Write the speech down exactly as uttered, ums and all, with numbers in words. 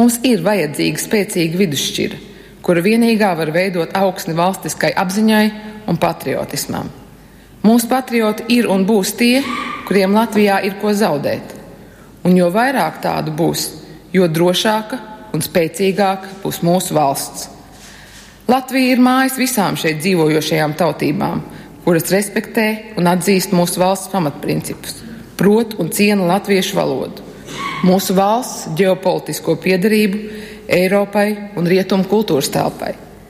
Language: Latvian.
Mums ir vajadzīga spēcīga vidusšķira, kura vienīgā var veidot augsni valstiskai apziņai un patriotismam. Mūsu patrioti ir un būs tie, kuriem Latvijā ir ko zaudēt. Un jo vairāk tādu būs, jo drošāka un spēcīgāka būs mūsu valsts. Latvija ir mājas visām šeit dzīvojošajām tautībām, kuras respektē un atzīst mūsu valsts pamatprincipus, prot un ciena latviešu valodu, mūsu valsts ģeopolitisko piederību Eiropai un rietumu kultūras telpai.